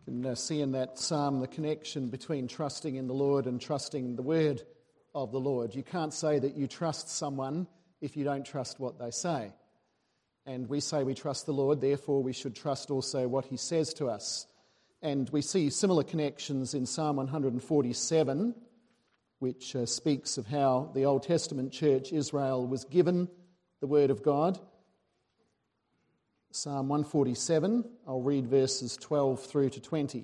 You can see in that psalm the connection between trusting in the Lord and trusting the word of the Lord. You can't say that you trust someone if you don't trust what they say. And we say we trust the Lord, therefore we should trust also what he says to us. And we see similar connections in Psalm 147, which speaks of how the Old Testament church, Israel, was given the word of God. Psalm 147, I'll read verses 12 through to 20.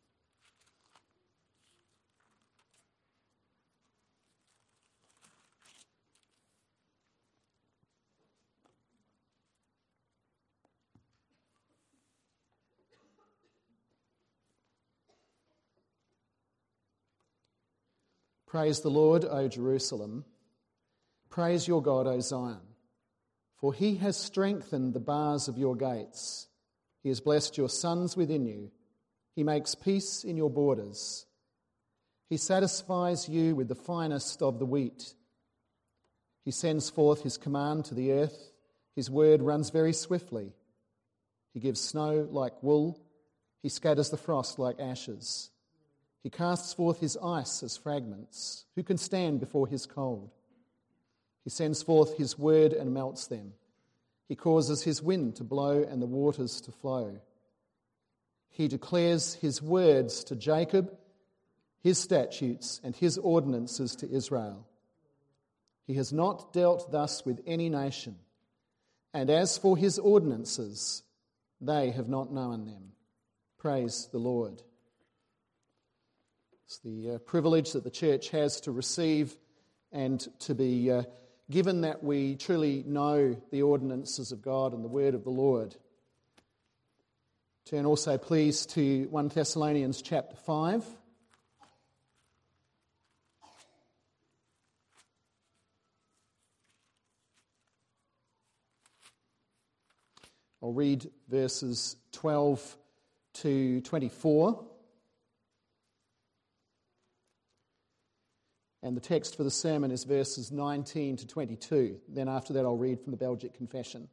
Praise the Lord, O Jerusalem. Praise your God, O Zion. For he has strengthened the bars of your gates. He has blessed your sons within you. He makes peace in your borders. He satisfies you with the finest of the wheat. He sends forth his command to the earth. His word runs very swiftly. He gives snow like wool. He scatters the frost like ashes. He casts forth his ice as fragments. Who can stand before his cold? He sends forth his word and melts them. He causes his wind to blow and the waters to flow. He declares his words to Jacob, his statutes and his ordinances to Israel. He has not dealt thus with any nation, and as for his ordinances, they have not known them. Praise the Lord. It's the privilege that the church has to receive and to be given that we truly know the ordinances of God and the word of the Lord. Turn also, please, to 1 Thessalonians chapter 5. I'll read verses 12 to 24. And the text for the sermon is verses 19 to 22. Then after that I'll read from the Belgic Confession.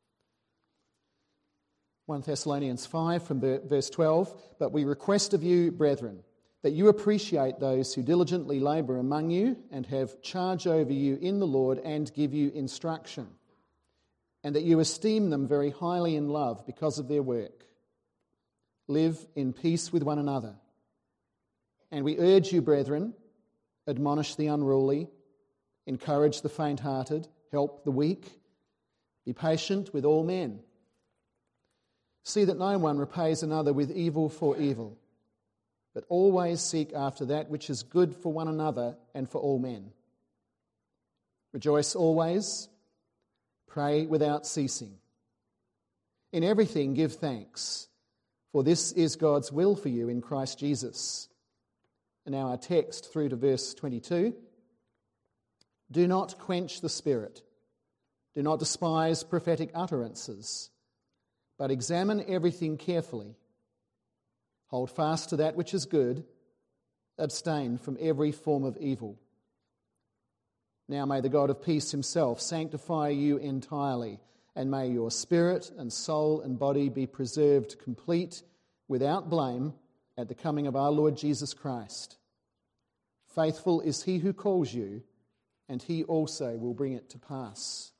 1 Thessalonians 5 from verse 12. But we request of you, brethren, that you appreciate those who diligently labour among you and have charge over you in the Lord and give you instruction, and that you esteem them very highly in love because of their work. Live in peace with one another. And we urge you, brethren, admonish the unruly, encourage the faint-hearted, help the weak, be patient with all men. See that no one repays another with evil for evil, but always seek after that which is good for one another and for all men. Rejoice always, pray without ceasing. In everything give thanks, for this is God's will for you in Christ Jesus. And now our text through to verse 22. Do not quench the spirit. Do not despise prophetic utterances, but examine everything carefully. Hold fast to that which is good. Abstain from every form of evil. Now may the God of peace himself sanctify you entirely, and may your spirit and soul and body be preserved complete, without blame, at the coming of our Lord Jesus Christ. Faithful is he who calls you, and he also will bring it to pass.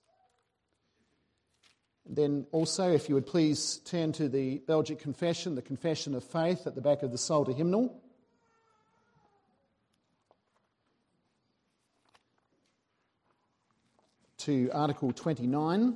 And then also, if you would please turn to the Belgic Confession, the Confession of Faith at the back of the Psalter hymnal. To Article 29.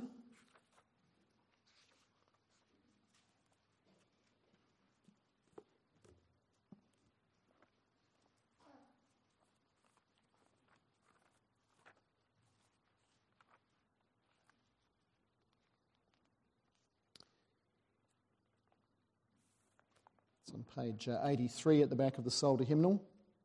It's on page 83 at the back of the Psalter hymnal.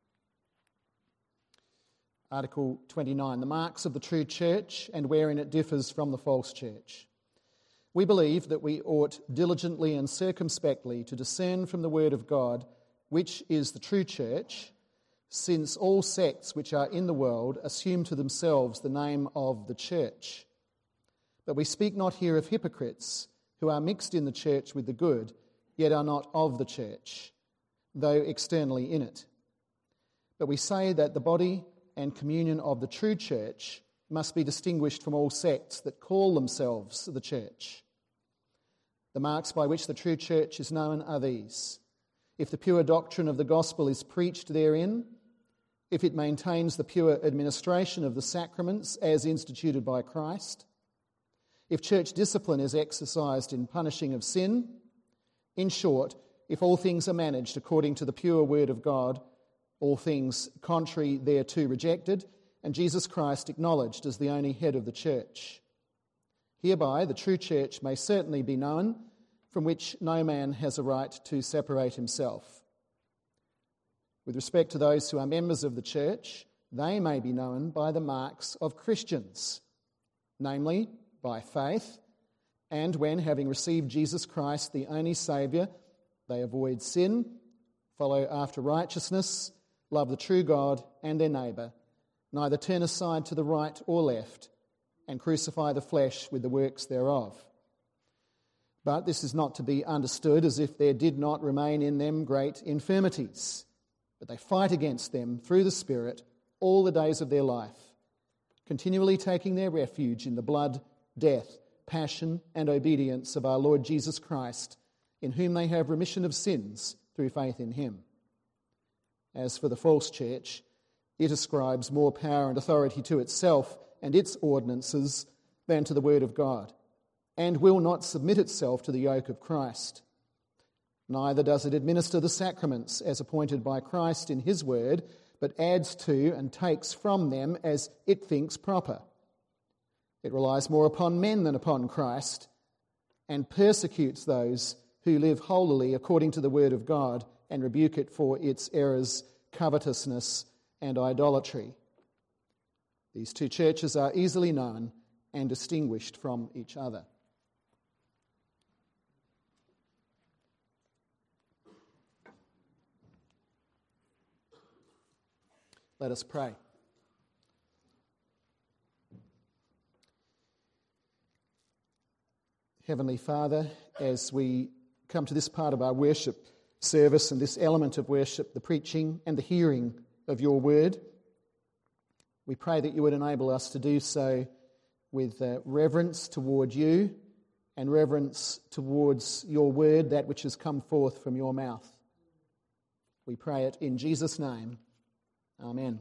Article 29, the marks of the true church and wherein it differs from the false church. We believe that we ought diligently and circumspectly to discern from the word of God which is the true church, since all sects which are in the world assume to themselves the name of the church. But we speak not here of hypocrites who are mixed in the church with the good, yet are not of the church. though externally in it. But we say that the body and communion of the true church must be distinguished from all sects that call themselves the church. The marks by which the true church is known are these: if the pure doctrine of the gospel is preached therein, if it maintains the pure administration of the sacraments as instituted by Christ, if church discipline is exercised in punishing of sin, in short, if all things are managed according to the pure word of God, all things contrary thereto rejected, and Jesus Christ acknowledged as the only head of the church. Hereby the true church may certainly be known, from which no man has a right to separate himself. With respect to those who are members of the church, they may be known by the marks of Christians, namely by faith, and when, having received Jesus Christ, the only Saviour, they avoid sin, follow after righteousness, love the true God and their neighbour, neither turn aside to the right or left, and crucify the flesh with the works thereof. But this is not to be understood as if there did not remain in them great infirmities, but they fight against them through the Spirit all the days of their life, continually taking their refuge in the blood, death, passion, and obedience of our Lord Jesus Christ, in whom they have remission of sins through faith in him. As for the false church, it ascribes more power and authority to itself and its ordinances than to the word of God, and will not submit itself to the yoke of Christ. Neither does it administer the sacraments as appointed by Christ in his word, but adds to and takes from them as it thinks proper. It relies more upon men than upon Christ, and persecutes those who live holily according to the word of God, and rebuke it for its errors, covetousness, and idolatry. These two churches are easily known and distinguished from each other. Let us pray. Heavenly Father, as we come to this part of our worship service and this element of worship, the preaching and the hearing of your word, we pray that you would enable us to do so with reverence toward you and reverence towards your word, that which has come forth from your mouth. We pray it in Jesus' name. Amen.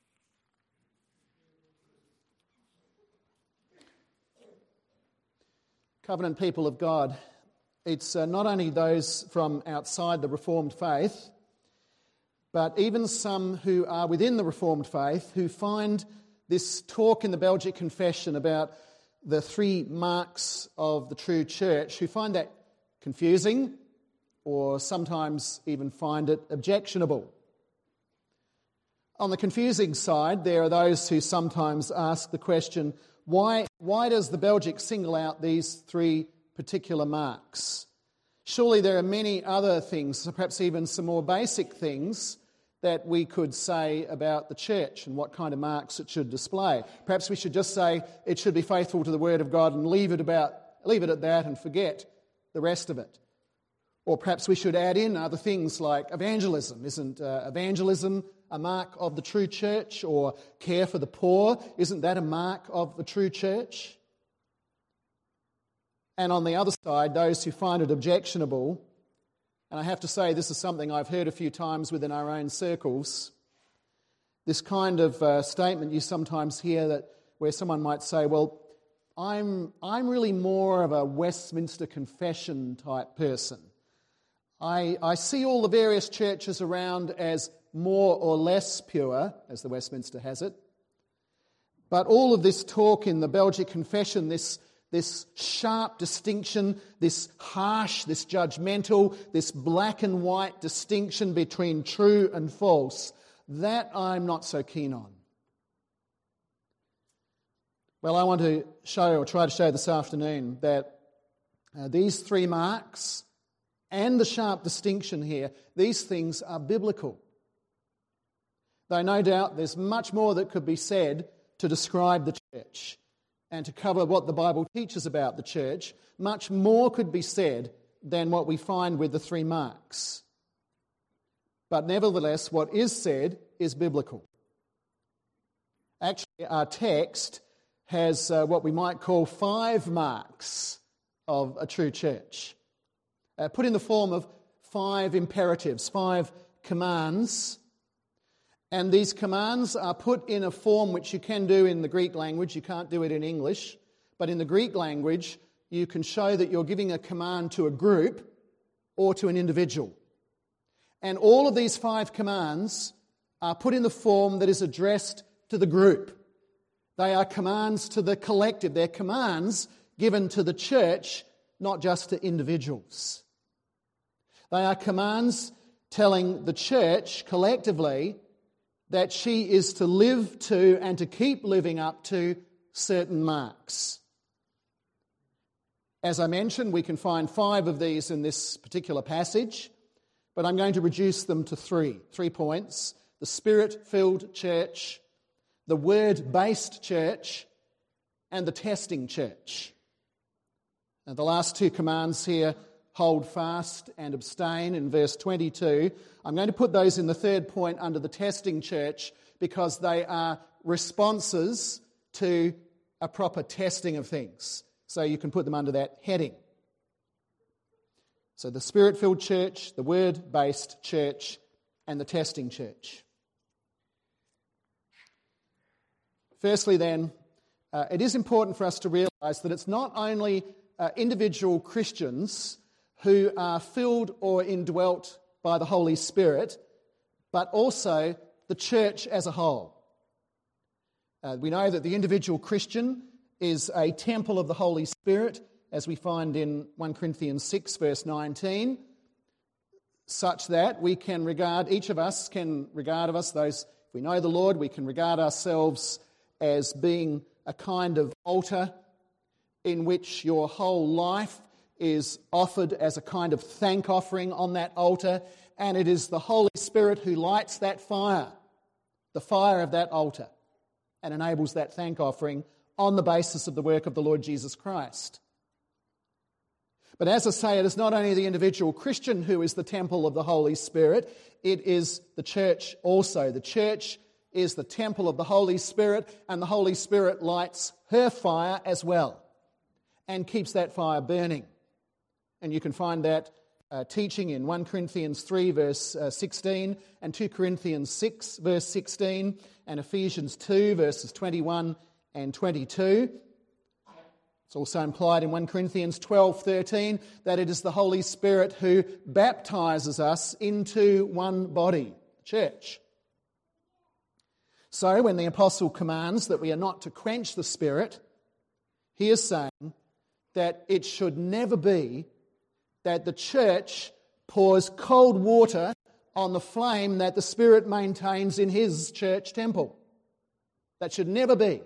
Covenant people of God, it's not only those from outside the Reformed faith, but even some who are within the Reformed faith who find this talk in the Belgic Confession about the three marks of the true church, who find that confusing or sometimes even find it objectionable. On the confusing side, there are those who sometimes ask the question, why does the Belgic single out these three particular marks? Surely there are many other things, perhaps even some more basic things, that we could say about the church and what kind of marks it should display. Perhaps we should just say it should be faithful to the Word of God and leave it at that and forget the rest of it. Or perhaps we should add in other things like evangelism. Isn't evangelism a mark of the true church? Or care for the poor, isn't that a mark of the true church? And on the other side, those who find it objectionable, and I have to say this is something I've heard a few times within our own circles, this kind of statement you sometimes hear that where someone might say, well, I'm really more of a Westminster Confession type person. I see all the various churches around as more or less pure, as the Westminster has it. But all of this talk in the Belgic Confession, this sharp distinction, this harsh, this judgmental, this black and white distinction between true and false, that I'm not so keen on. Well, I want to try to show this afternoon that these three marks and the sharp distinction here, these things are biblical. Though no doubt there's much more that could be said to describe the church and to cover what the Bible teaches about the church, much more could be said than what we find with the three marks. But nevertheless, what is said is biblical. Actually, our text has what we might call 5 marks of a true church, put in the form of 5 imperatives, 5 commands. And these commands are put in a form which you can do in the Greek language. You can't do it in English. But in the Greek language, you can show that you're giving a command to a group or to an individual. And all of these 5 commands are put in the form that is addressed to the group. They are commands to the collective. They're commands given to the church, not just to individuals. They are commands telling the church collectively that she is to live to and to keep living up to certain marks. As I mentioned, we can find 5 of these in this particular passage, but I'm going to reduce them to 3 points: the Spirit-filled church, the Word-based church, and the testing church. Now, the last 2 commands here, hold fast and abstain, in verse 22. I'm going to put those in the 3rd point under the testing church because they are responses to a proper testing of things. So you can put them under that heading. So the Spirit-filled church, the Word-based church, and the testing church. Firstly then, it is important for us to realise that it's not only individual Christians who are filled or indwelt by the Holy Spirit, but also the church as a whole. We know that the individual Christian is a temple of the Holy Spirit, as we find in 1 Corinthians 6, verse 19, such that we can regard, each of us can regard of us, those, if we know the Lord, we can regard ourselves as being a kind of altar in which your whole life is offered as a kind of thank offering on that altar, and it is the Holy Spirit who lights that fire, the fire of that altar, and enables that thank offering on the basis of the work of the Lord Jesus Christ. But as I say, it is not only the individual Christian who is the temple of the Holy Spirit, it is the church also. The church is the temple of the Holy Spirit, and the Holy Spirit lights her fire as well and keeps that fire burning. And you can find that teaching in 1 Corinthians 3 verse 16 and 2 Corinthians 6 verse 16 and Ephesians 2 verses 21 and 22. It's also implied in 1 Corinthians 12:13 that it is the Holy Spirit who baptizes us into one body, the church. So when the apostle commands that we are not to quench the Spirit, he is saying that it should never be that the church pours cold water on the flame that the Spirit maintains in his church temple. That should never be.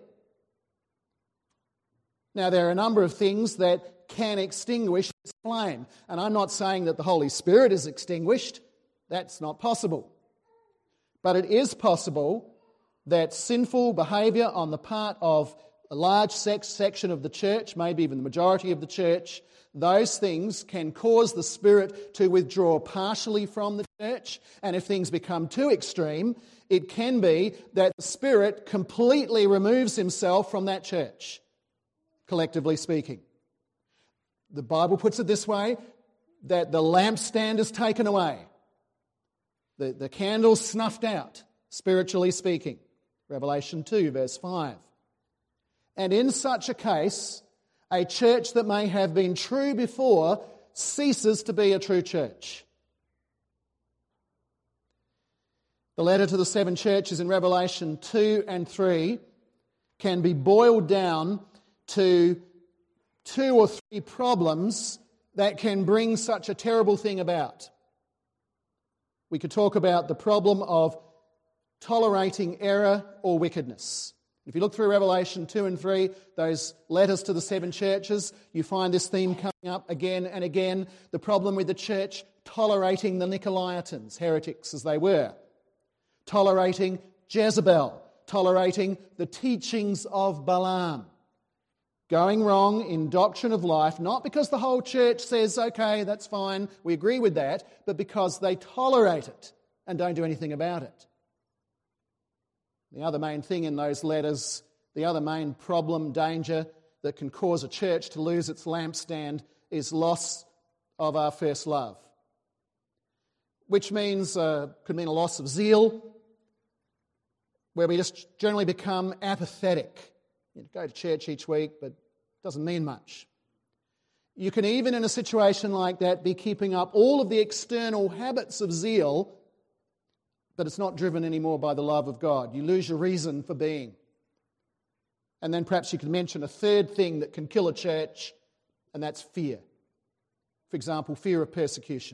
Now, there are a number of things that can extinguish this flame. And I'm not saying that the Holy Spirit is extinguished. That's not possible. But it is possible that sinful behaviour on the part of a large section of the church, maybe even the majority of the church, those things can cause the Spirit to withdraw partially from the church. And if things become too extreme, it can be that the Spirit completely removes himself from that church, collectively speaking. The Bible puts it this way, that the lampstand is taken away. The candle's snuffed out, spiritually speaking. Revelation 2, verse 5. And in such a case, a church that may have been true before ceases to be a true church. The letter to the 7 churches in Revelation 2 and 3 can be boiled down to 2 or 3 problems that can bring such a terrible thing about. We could talk about the problem of tolerating error or wickedness. If you look through Revelation 2 and 3, those letters to the 7 churches, you find this theme coming up again and again. The problem with the church tolerating the Nicolaitans, heretics as they were. Tolerating Jezebel. Tolerating the teachings of Balaam. Going wrong in doctrine of life, not because the whole church says, okay, that's fine, we agree with that, but because they tolerate it. and don't do anything about it. The other main thing in those letters, the other main problem, danger that can cause a church to lose its lampstand is loss of our first love, which means could mean a loss of zeal, where we just generally become apathetic. You go to church each week, but it doesn't mean much. You can even in a situation like that be keeping up all of the external habits of zeal, but it's not driven anymore by the love of God. You lose your reason for being. And then perhaps you can mention a third thing that can kill a church, and that's fear. For example, fear of persecution.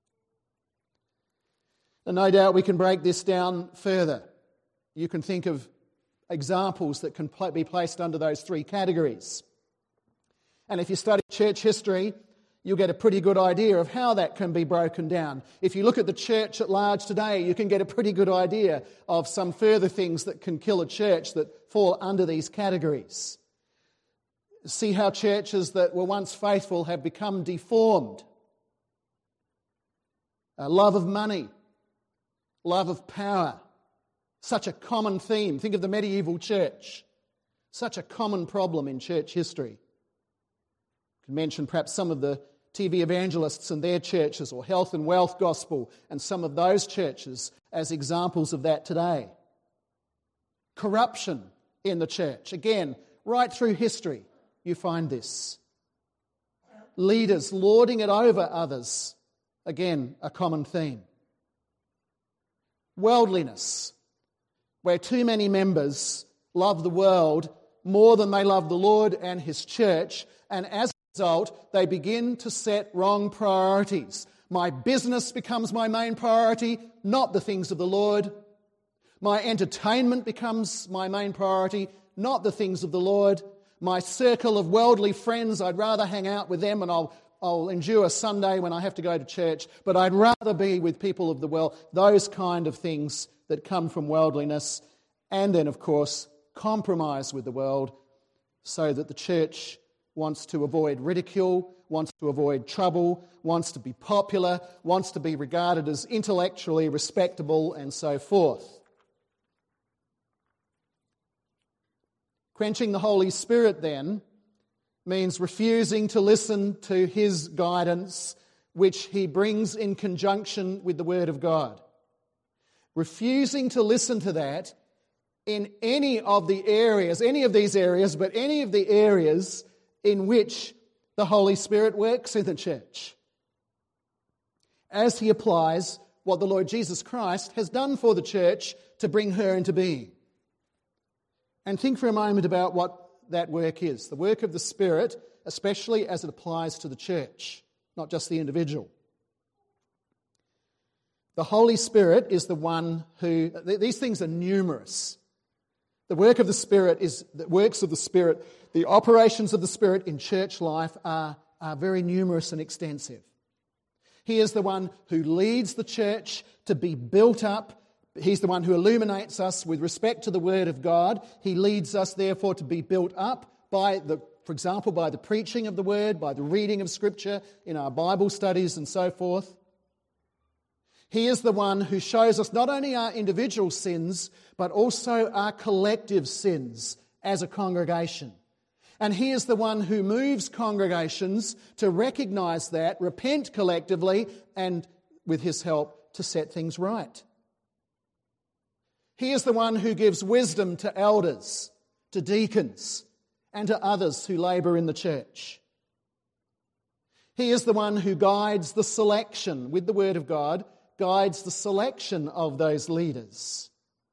And no doubt we can break this down further. You can think of examples that can be placed under those three categories. And if you study church history, you'll get a pretty good idea of how that can be broken down. If you look at the church at large today, you can get a pretty good idea of some further things that can kill a church that fall under these categories. See how churches that were once faithful have become deformed. Love of money, love of power, such a common theme. Think of the medieval church. Such a common problem in church history. You can mention perhaps some of the TV evangelists and their churches, or health and wealth gospel and some of those churches as examples of that today. Corruption in the church. Again, right through history, you find this. Leaders lording it over others. Again, a common theme. Worldliness, where too many members love the world more than they love the Lord and His church, and as a result, they begin to set wrong priorities. My business becomes my main priority, not the things of the Lord. My entertainment becomes my main priority, not the things of the Lord. My circle of worldly friends, I'd rather hang out with them, and I'll endure Sunday when I have to go to church, but I'd rather be with people of the world. Those kind of things that come from worldliness. And then, of course, compromise with the world so that the church wants to avoid ridicule, wants to avoid trouble, wants to be popular, wants to be regarded as intellectually respectable, and so forth. Quenching the Holy Spirit, then, means refusing to listen to His guidance, which He brings in conjunction with the Word of God. Refusing to listen to that in any of these areas in which the Holy Spirit works in the church, as He applies what the Lord Jesus Christ has done for the church to bring her into being. And think for a moment about what that work is. The work of the Spirit, especially as it applies to the church, not just the individual. The Holy Spirit is the one who... These things are numerous. The work of the Spirit is... The works of the Spirit, the operations of the Spirit in church life are very numerous and extensive. He is the one who leads the church to be built up. He's the one who illuminates us with respect to the Word of God. He leads us, therefore, to be built up for example, by the preaching of the Word, by the reading of Scripture in our Bible studies and so forth. He is the one who shows us not only our individual sins, but also our collective sins as a congregation. And He is the one who moves congregations to recognise that, repent collectively, and with His help to set things right. He is the one who gives wisdom to elders, to deacons, and to others who labour in the church. He is the one who guides the selection, with the Word of God, guides the selection of those leaders.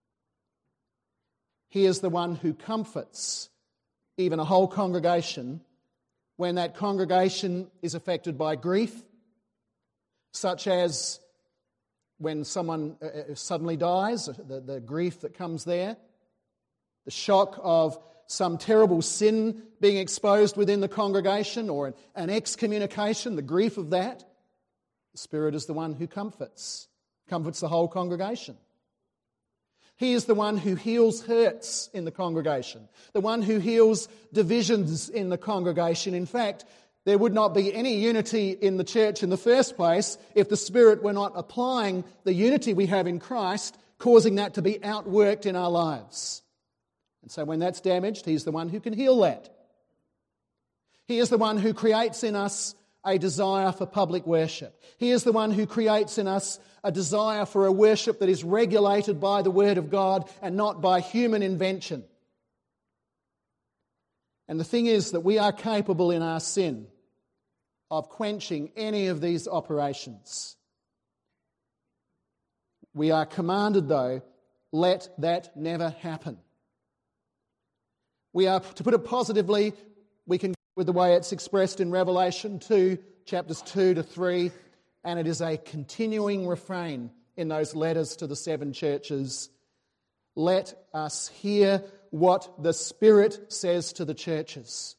He is the one who comforts even a whole congregation when that congregation is affected by grief, such as when someone suddenly dies, the grief that comes there, the shock of some terrible sin being exposed within the congregation, or an excommunication, the grief of that. The Spirit is the one who comforts the whole congregation. He is the one who heals hurts in the congregation, the one who heals divisions in the congregation. In fact, There would not be any unity in the church in the first place if the Spirit were not applying the unity we have in Christ, causing that to be outworked in our lives. And so when that's damaged, He's the one who can heal that. He is the one who creates in us a desire for public worship. He is the one who creates in us a desire for a worship that is regulated by the Word of God and not by human invention. And the thing is that we are capable in our sin of quenching any of these operations. We are commanded, though, let that never happen. We are, to put it positively, we can go with the way it's expressed in Revelation 2, chapters 2 to 3, and it is a continuing refrain in those letters to the 7 churches. Let us hear what the Spirit says to the churches.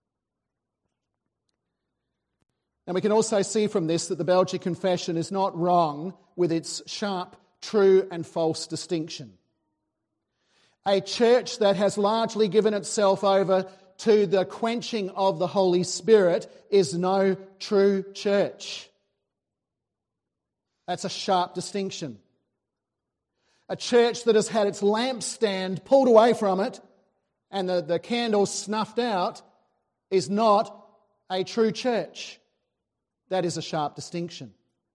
And we can also see from this that the Belgic Confession is not wrong with its sharp, true and false distinction. A church that has largely given itself over to the quenching of the Holy Spirit is no true church. That's a sharp distinction. A church that has had its lampstand pulled away from it and the candle snuffed out is not a true church. That is a sharp distinction.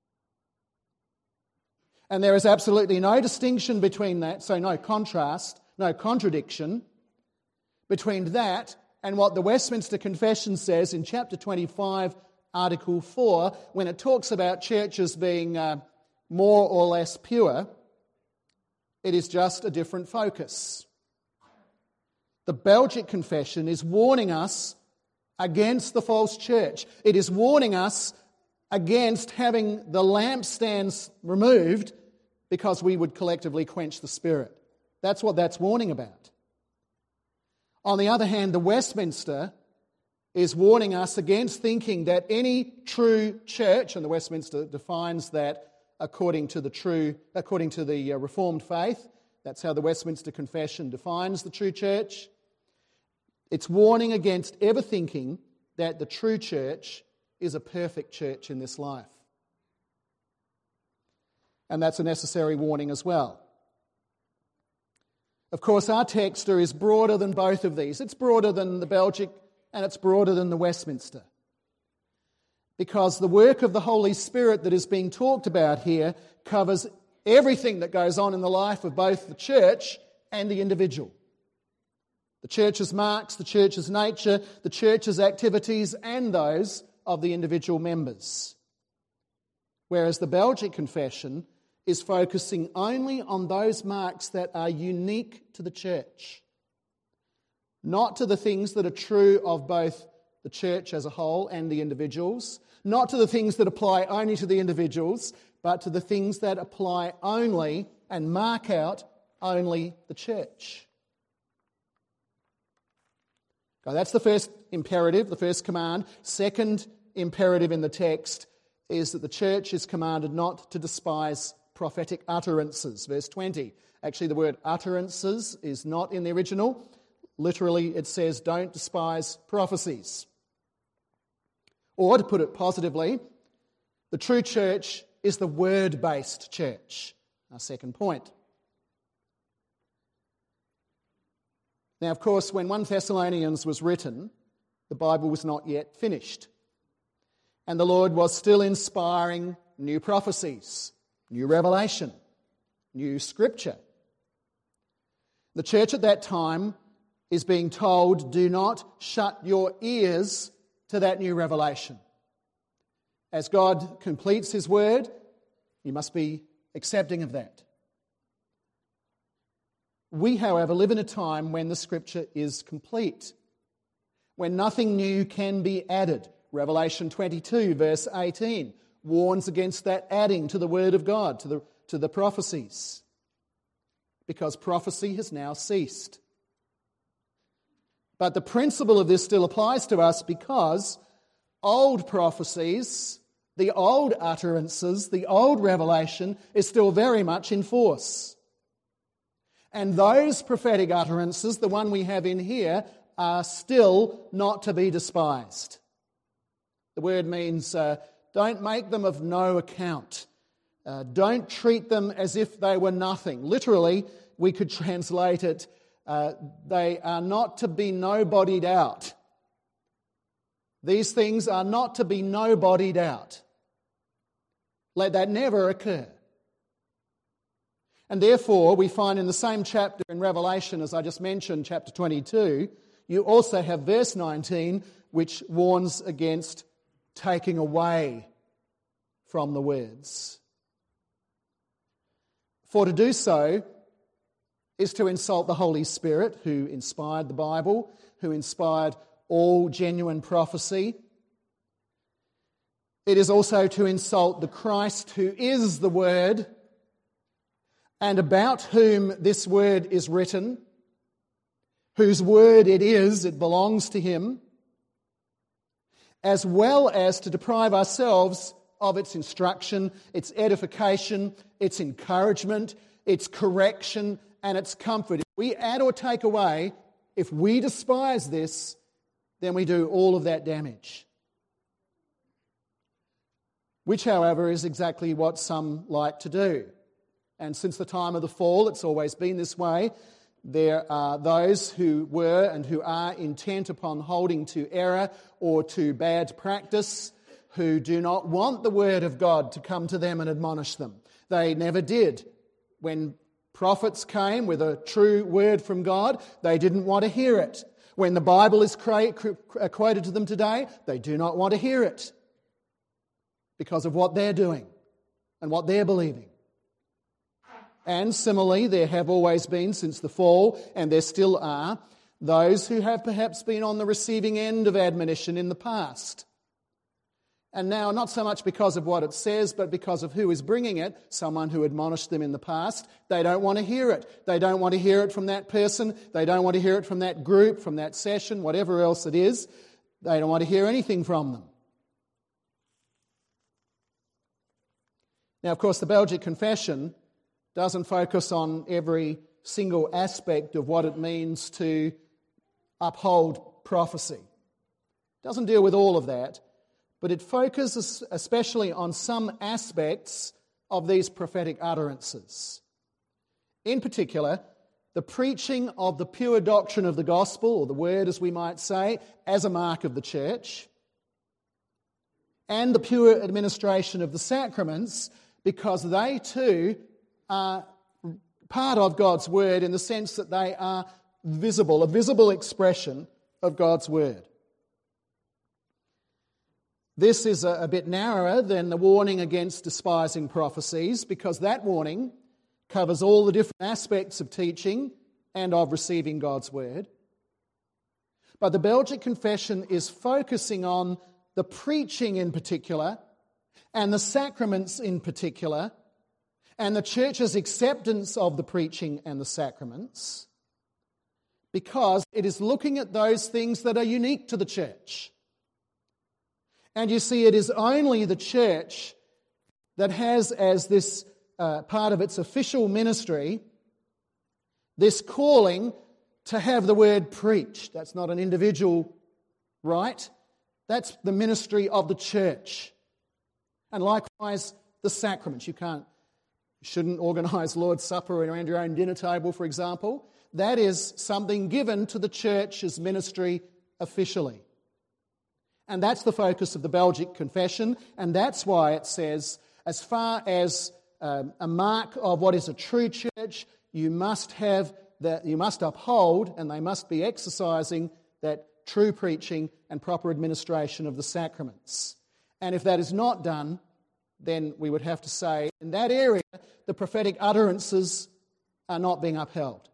And there is absolutely no distinction between that, so no contrast, no contradiction between that and what the Westminster Confession says in chapter 25, article 4, when it talks about churches being more or less pure. It is just a different focus. The Belgic Confession is warning us against the false church. It is warning us against having the lampstands removed because we would collectively quench the Spirit. That's what that's warning about. On the other hand, the Westminster is warning us against thinking that any true church, and the Westminster defines that according to the Reformed faith, that's how the Westminster Confession defines the true church. It's warning against ever thinking that the true church is a perfect church in this life. And that's a necessary warning as well. Of course, our text is broader than both of these. It's broader than the Belgic and it's broader than the Westminster. Because the work of the Holy Spirit that is being talked about here covers everything that goes on in the life of both the church and the individual. The church's marks, the church's nature, the church's activities, and those of the individual members. Whereas the Belgic Confession is focusing only on those marks that are unique to the church, not to the things that are true of both the church as a whole and the individuals, not to the things that apply only to the individuals, but to the things that apply only and mark out only the church. Okay, that's the first imperative, the first command. Second imperative in the text is that the church is commanded not to despise prophetic utterances. Verse 20. Actually, the word utterances is not in the original. Literally, it says, don't despise prophecies. Or, to put it positively, the true church is the word-based church. Our second point. Now, of course, when 1 Thessalonians was written, the Bible was not yet finished. And the Lord was still inspiring new prophecies, new revelation, new scripture. The church at that time is being told, do not shut your ears to that new revelation. As God completes His word, you must be accepting of that. We, however, live in a time when the Scripture is complete, when nothing new can be added. Revelation 22, verse 18, warns against that adding to the Word of God, to the prophecies, because prophecy has now ceased. But the principle of this still applies to us because old prophecies, the old utterances, the old revelation is still very much in force. And those prophetic utterances, the one we have in here, are still not to be despised. The word means don't make them of no account. Don't treat them as if they were nothing. Literally, we could translate it, they are not to be nobodied out. These things are not to be nobodied out. Let that never occur. And therefore, we find in the same chapter in Revelation, as I just mentioned, chapter 22, you also have verse 19, which warns against taking away from the words. For to do so is to insult the Holy Spirit, who inspired the Bible, who inspired all genuine prophecy. It is also to insult the Christ who is the Word, and about whom this word is written, whose word it is, it belongs to him, as well as to deprive ourselves of its instruction, its edification, its encouragement, its correction, and its comfort. If we add or take away, if we despise this, then we do all of that damage. Which, however, is exactly what some like to do. And since the time of the fall, it's always been this way. There are those who were and who are intent upon holding to error or to bad practice, who do not want the word of God to come to them and admonish them. They never did. When prophets came with a true word from God, they didn't want to hear it. When the Bible is quoted to them today, they do not want to hear it because of what they're doing and what they're believing. And similarly, there have always been since the fall, and there still are, those who have perhaps been on the receiving end of admonition in the past. And now, not so much because of what it says, but because of who is bringing it, someone who admonished them in the past, they don't want to hear it. They don't want to hear it from that person. They don't want to hear it from that group, from that session, whatever else it is. They don't want to hear anything from them. Now, of course, the Belgic Confession doesn't focus on every single aspect of what it means to uphold prophecy. It doesn't deal with all of that, but it focuses especially on some aspects of these prophetic utterances. In particular, the preaching of the pure doctrine of the gospel, or the word as we might say, as a mark of the church, and the pure administration of the sacraments, because they too are part of God's word in the sense that they are visible, a visible expression of God's word. This is a bit narrower than the warning against despising prophecies, because that warning covers all the different aspects of teaching and of receiving God's word. But the Belgic Confession is focusing on the preaching in particular, and the sacraments in particular, and the church's acceptance of the preaching and the sacraments, because it is looking at those things that are unique to the church. And you see, it is only the church that has as this part of its official ministry this calling to have the word preached. That's not an individual right. That's the ministry of the church. And likewise, the sacraments. You shouldn't organise Lord's Supper around your own dinner table, for example. That is something given to the church's ministry officially. And that's the focus of the Belgic Confession, and that's why it says, as far as a mark of what is a true church, you must uphold, and they must be exercising that true preaching and proper administration of the sacraments. And if that is not done, then we would have to say, in that area, the prophetic utterances are not being upheld.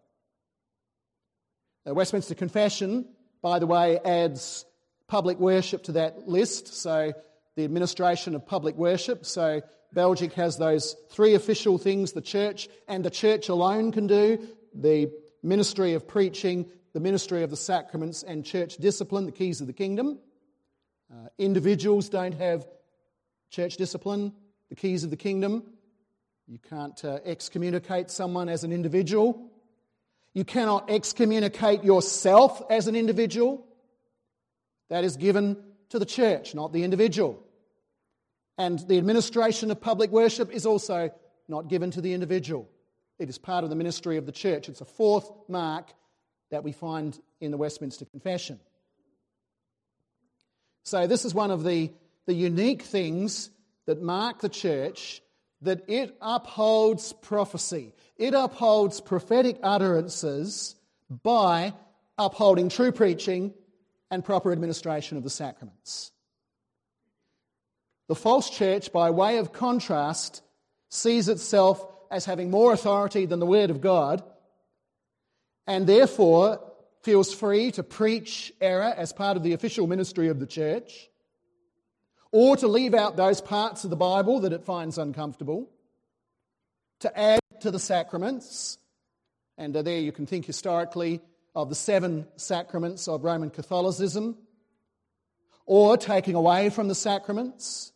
The Westminster Confession, by the way, adds public worship to that list, so the administration of public worship. So Belgium has those three official things the church and the church alone can do: the ministry of preaching, the ministry of the sacraments, and church discipline, the keys of the kingdom. Individuals don't have church discipline, the keys of the kingdom. You can't excommunicate someone as an individual. You cannot excommunicate yourself as an individual. That is given to the church, not the individual. And the administration of public worship is also not given to the individual. It is part of the ministry of the church. It's a fourth mark that we find in the Westminster Confession. So this is one of the unique things that mark the church, that it upholds prophecy. It upholds prophetic utterances by upholding true preaching and proper administration of the sacraments. The false church, by way of contrast, sees itself as having more authority than the Word of God, and therefore feels free to preach error as part of the official ministry of the church, or to leave out those parts of the Bible that it finds uncomfortable, to add to the sacraments, and there you can think historically of the 7 sacraments of Roman Catholicism, or taking away from the sacraments.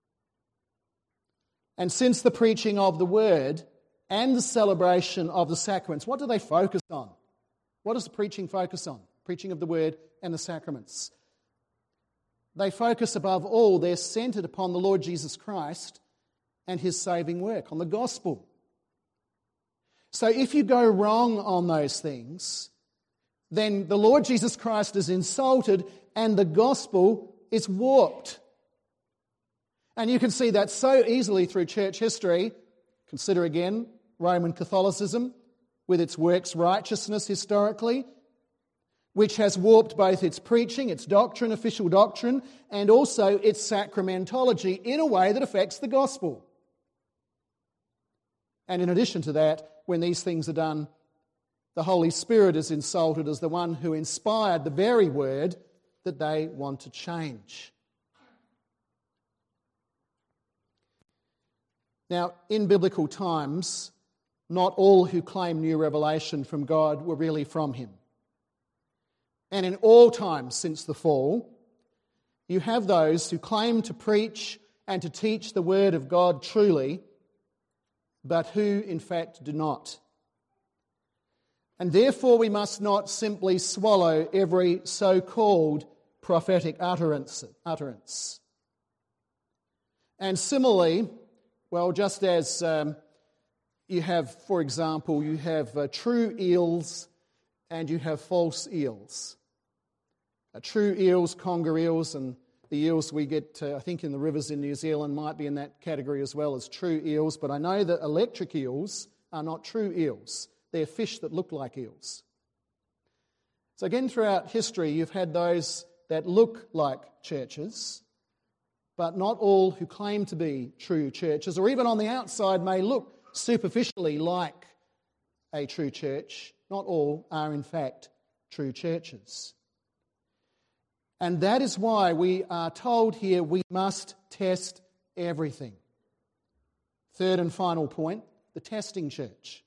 And since the preaching of the Word and the celebration of the sacraments, what do they focus on? What does the preaching focus on? Preaching of the Word and the sacraments. They focus above all, they're centred upon the Lord Jesus Christ and His saving work, on the gospel. So if you go wrong on those things, then the Lord Jesus Christ is insulted and the gospel is warped. And you can see that so easily through church history. Consider again Roman Catholicism with its works righteousness historically, which has warped both its preaching, its doctrine, official doctrine, and also its sacramentology in a way that affects the gospel. And in addition to that, when these things are done, the Holy Spirit is insulted as the one who inspired the very word that they want to change. Now, in biblical times, not all who claim new revelation from God were really from Him. And in all times since the fall, you have those who claim to preach and to teach the Word of God truly, but who in fact do not. And therefore we must not simply swallow every so-called prophetic utterance. And similarly, well, just as you have, for example, you have true eels and you have false eels. True eels, conger eels, and the eels we get, I think, in the rivers in New Zealand might be in that category as well as true eels, but I know that electric eels are not true eels. They're fish that look like eels. So again, throughout history, you've had those that look like churches, but not all who claim to be true churches, or even on the outside may look superficially like a true church. Not all are in fact true churches. And that is why we are told here we must test everything. Third and final point, the testing church.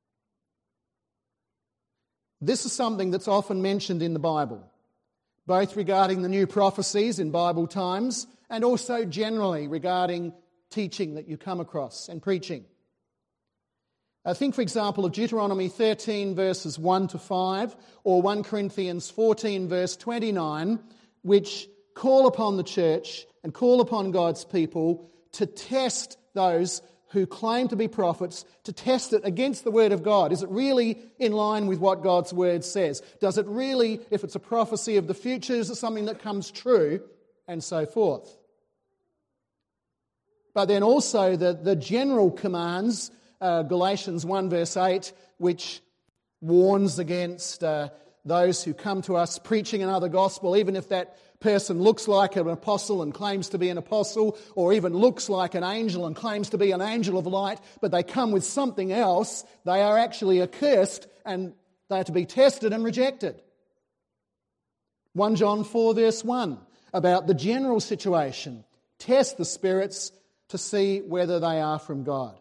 This is something that's often mentioned in the Bible, both regarding the new prophecies in Bible times and also generally regarding teaching that you come across and preaching. I think, for example, of Deuteronomy 13 verses 1 to 5 or 1 Corinthians 14 verse 29, which call upon the church and call upon God's people to test those who claim to be prophets, to test it against the Word of God. Is it really in line with what God's Word says? Does it really, if it's a prophecy of the future, is it something that comes true? And so forth. But then also the general commands, Galatians 1 verse 8, which warns against those who come to us preaching another gospel, even if that person looks like an apostle and claims to be an apostle, or even looks like an angel and claims to be an angel of light, but they come with something else, they are actually accursed and they are to be tested and rejected. 1 John 4 verse 1, about the general situation. Test the spirits to see whether they are from God.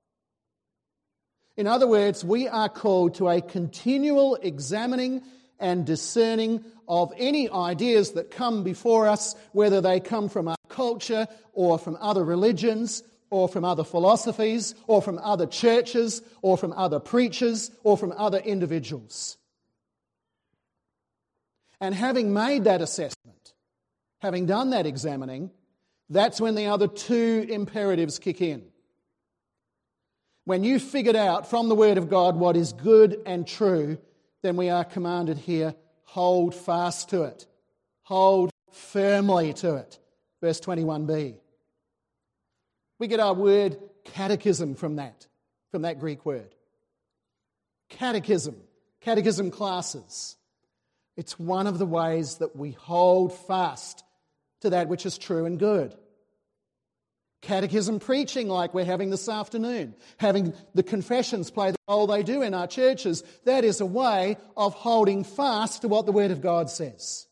In other words, we are called to a continual examining and discerning of any ideas that come before us, whether they come from our culture or from other religions or from other philosophies or from other churches or from other preachers or from other individuals. And having made that assessment, having done that examining, that's when the other two imperatives kick in. When you've figured out from the Word of God what is good and true, then we are commanded here, hold fast to it. Hold firmly to it. Verse 21b. We get our word catechism from that Greek word. Catechism classes. It's one of the ways that we hold fast to that which is true and good. Catechism preaching like we're having this afternoon, having the confessions play the role they do in our churches, that is a way of holding fast to what the Word of God says.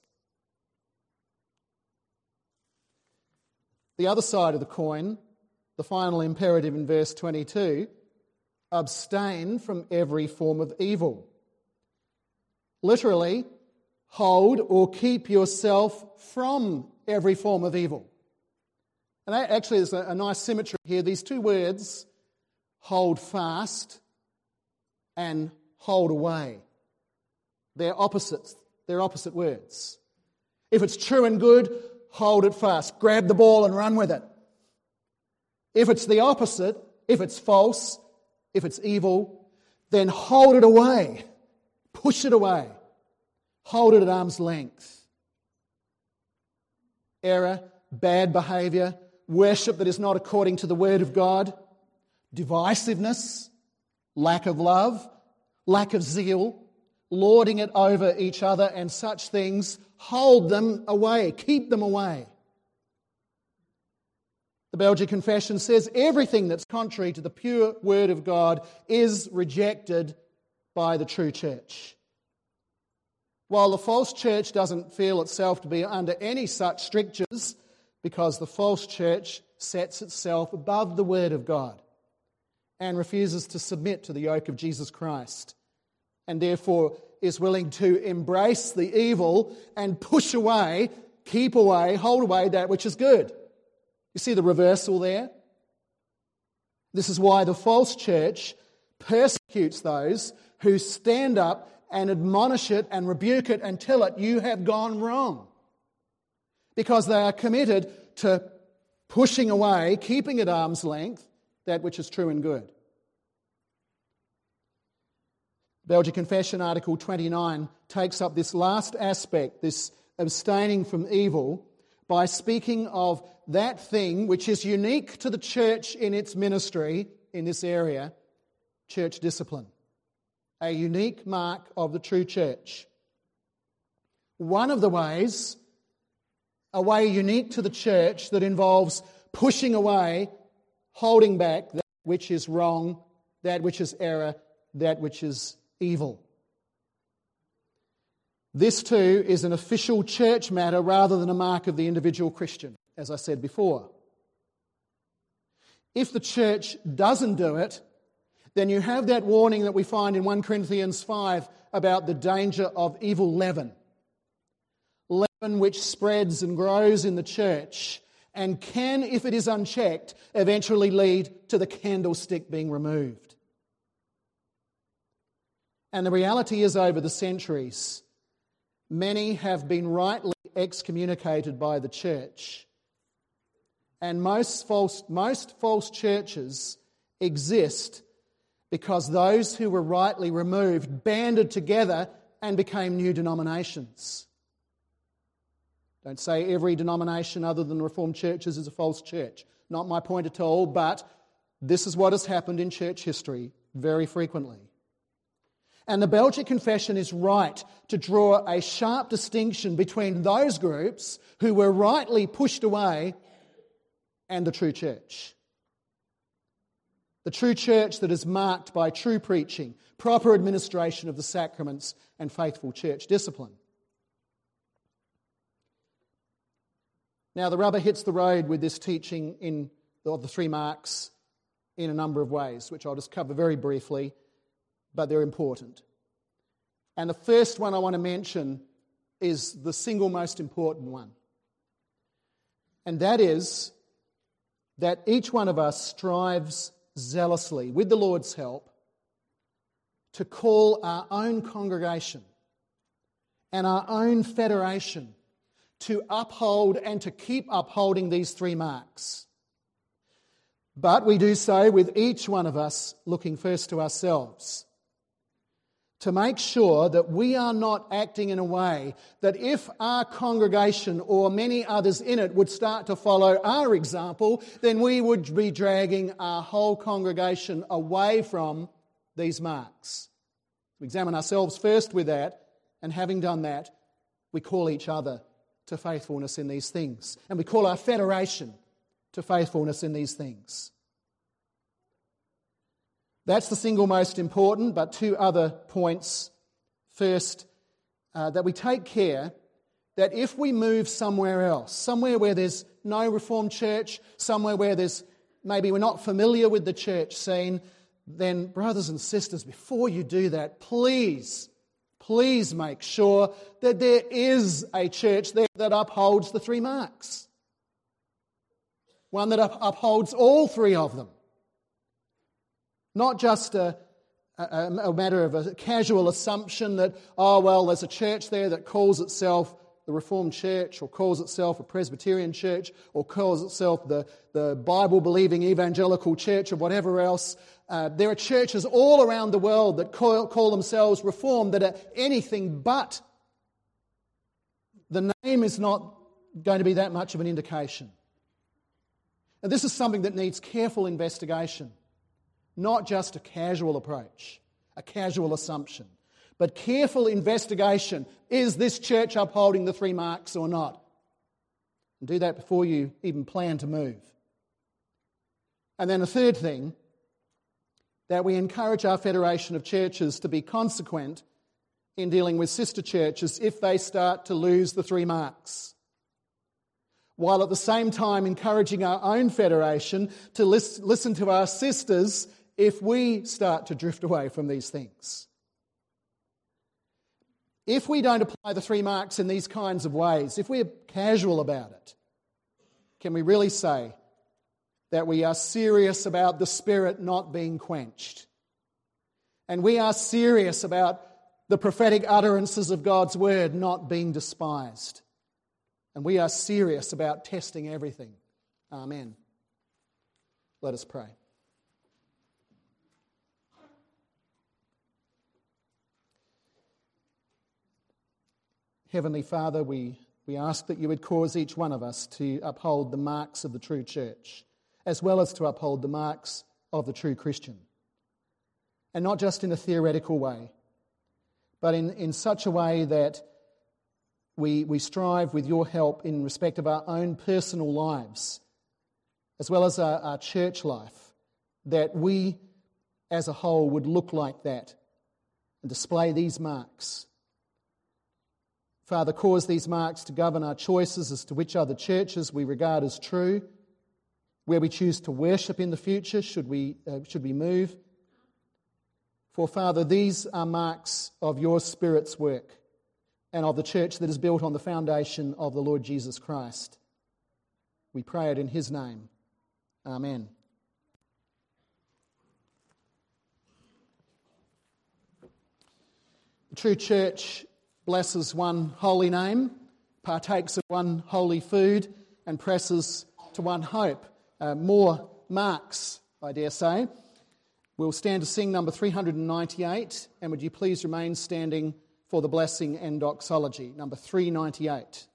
The other side of the coin, the final imperative in verse 22, abstain from every form of evil. Literally, hold or keep yourself from every form of evil. And that actually is a nice symmetry here. These two words, hold fast and hold away. They're opposites. They're opposite words. If it's true and good, hold it fast. Grab the ball and run with it. If it's the opposite, if it's false, if it's evil, then hold it away. Push it away. Hold it at arm's length. Error, bad behaviour, worship that is not according to the Word of God, divisiveness, lack of love, lack of zeal, lording it over each other and such things, hold them away, keep them away. The Belgian Confession says everything that's contrary to the pure Word of God is rejected by the true church. While the false church doesn't feel itself to be under any such strictures, because the false church sets itself above the Word of God and refuses to submit to the yoke of Jesus Christ, and therefore is willing to embrace the evil and push away, keep away, hold away that which is good. You see the reversal there? This is why the false church persecutes those who stand up and admonish it and rebuke it and tell it, you have gone wrong. Because they are committed to pushing away, keeping at arm's length, that which is true and good. Belgian Confession, Article 29, takes up this last aspect, this abstaining from evil, by speaking of that thing which is unique to the church in its ministry in this area, church discipline. A unique mark of the true church. One of the ways, a way unique to the church that involves pushing away, holding back that which is wrong, that which is error, that which is evil. This too is an official church matter rather than a mark of the individual Christian, as I said before. If the church doesn't do it, then you have that warning that we find in 1 Corinthians 5 about the danger of evil leaven. Leaven which spreads and grows in the church and can, if it is unchecked, eventually lead to the candlestick being removed. And the reality is, over the centuries, many have been rightly excommunicated by the church. And most false churches exist because those who were rightly removed banded together and became new denominations. Don't say every denomination other than Reformed churches is a false church. Not my point at all, but this is what has happened in church history very frequently. And the Belgian Confession is right to draw a sharp distinction between those groups who were rightly pushed away and the true church. The true church that is marked by true preaching, proper administration of the sacraments, and faithful church discipline. Now, the rubber hits the road with this teaching of the three marks in a number of ways, which I'll just cover very briefly, but they're important. And the first one I want to mention is the single most important one. And that is that each one of us strives zealously, with the Lord's help, to call our own congregation and our own federation to uphold and to keep upholding these three marks. But we do so with each one of us looking first to ourselves, to make sure that we are not acting in a way that if our congregation or many others in it would start to follow our example, then we would be dragging our whole congregation away from these marks. We examine ourselves first with that, and having done that, we call each other to faithfulness in these things. And we call our federation to faithfulness in these things. That's the single most important, but two other points. First, that we take care that if we move somewhere else, somewhere where there's no Reformed church, somewhere where maybe we're not familiar with the church scene, then brothers and sisters, before you do that, please make sure that there is a church there that upholds the three marks. One that upholds all three of them. Not just a matter of a casual assumption that, there's a church there that calls itself the Reformed Church, or calls itself a Presbyterian church, or calls itself the Bible-believing evangelical church, or whatever else. There are churches all around the world that call themselves Reformed that are anything but. The name is not going to be that much of an indication. And this is something that needs careful investigation. Not just a casual approach, a casual assumption, but careful investigation. Is this church upholding the three marks or not? And do that before you even plan to move. And then the third thing, that we encourage our federation of churches to be consequent in dealing with sister churches if they start to lose the three marks, while at the same time encouraging our own federation to listen to our sisters if we start to drift away from these things. If we don't apply the three marks in these kinds of ways, if we're casual about it, can we really say that we are serious about the Spirit not being quenched? And we are serious about the prophetic utterances of God's Word not being despised? And we are serious about testing everything. Amen. Let us pray. Heavenly Father, we ask that you would cause each one of us to uphold the marks of the true church, as well as to uphold the marks of the true Christian. And not just in a theoretical way, but in such a way that we strive with your help in respect of our own personal lives, as well as our church life, that we as a whole would look like that and display these marks. Father, cause these marks to govern our choices as to which other churches we regard as true, where we choose to worship in the future, should we move. For Father, these are marks of your Spirit's work and of the church that is built on the foundation of the Lord Jesus Christ. We pray it in his name. Amen. The true church blesses one holy name, partakes of one holy food, and presses to one hope. More marks, I dare say. We'll stand to sing number 398, and would you please remain standing for the blessing and doxology, number 398.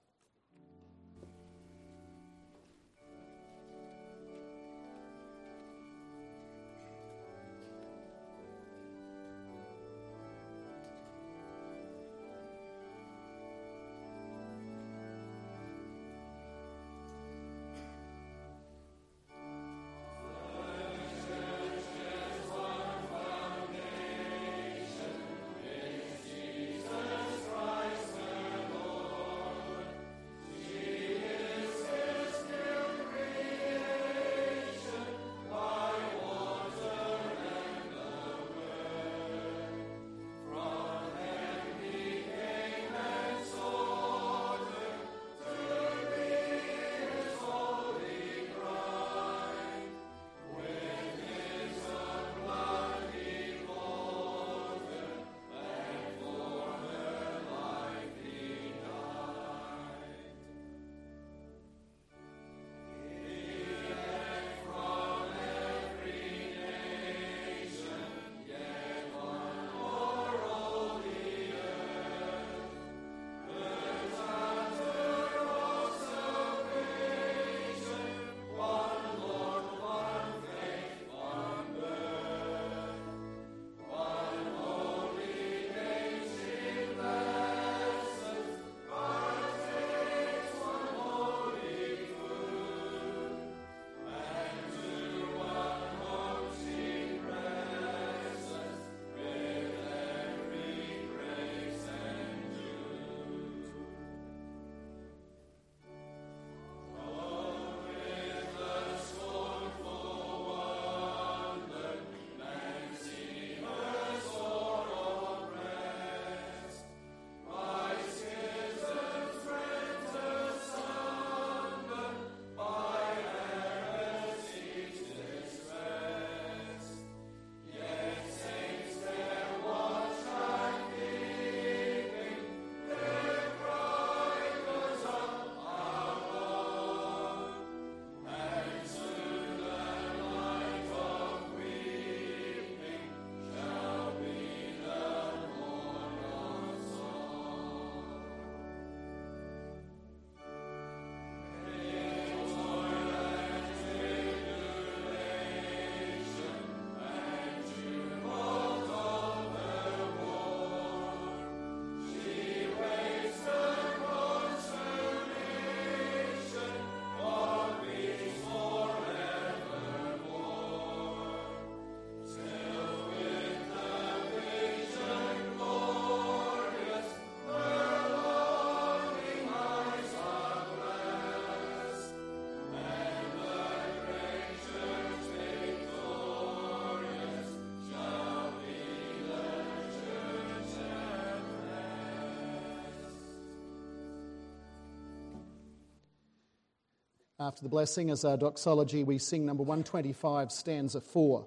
After the blessing, as our doxology, we sing number 125, stanza 4.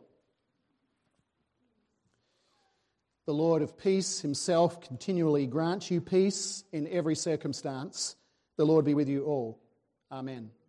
The Lord of peace himself continually grant you peace in every circumstance. The Lord be with you all. Amen.